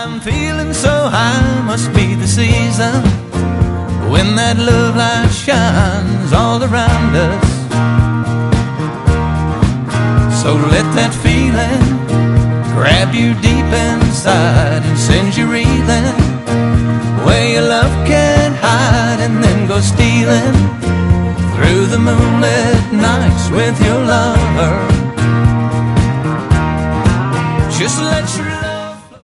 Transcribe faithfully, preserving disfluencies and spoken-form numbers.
I'm feeling so high, must be the season when that love light shines all around us. So let that feeling grab you deep inside and send you reeling where your love can't hide, and then go stealing through the moonlit nights with your lover. Just let your